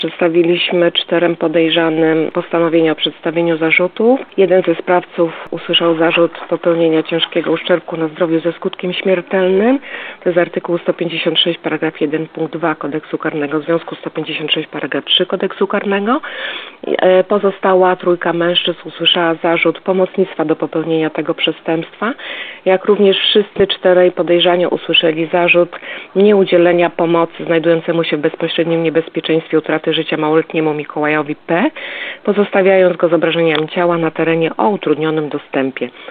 Przedstawiliśmy 4 podejrzanym postanowienie o przedstawieniu zarzutów. Jeden ze sprawców usłyszał zarzut popełnienia ciężkiego uszczerbku na zdrowiu ze skutkiem śmiertelnym. To jest artykuł 156 paragraf 1 punkt 2 Kodeksu Karnego w związku z 156 paragraf 3 Kodeksu Karnego. Pozostała 3 mężczyzn usłyszała zarzut pomocnictwa do popełnienia tego przestępstwa, jak również wszyscy 4 podejrzani usłyszeli zarzut nieudzielenia pomocy znajdującemu się w bezpośrednim niebezpieczeństwie utraty życia małoletniemu Mikołajowi P., pozostawiając go z obrażeniami ciała na terenie o utrudnionym dostępie.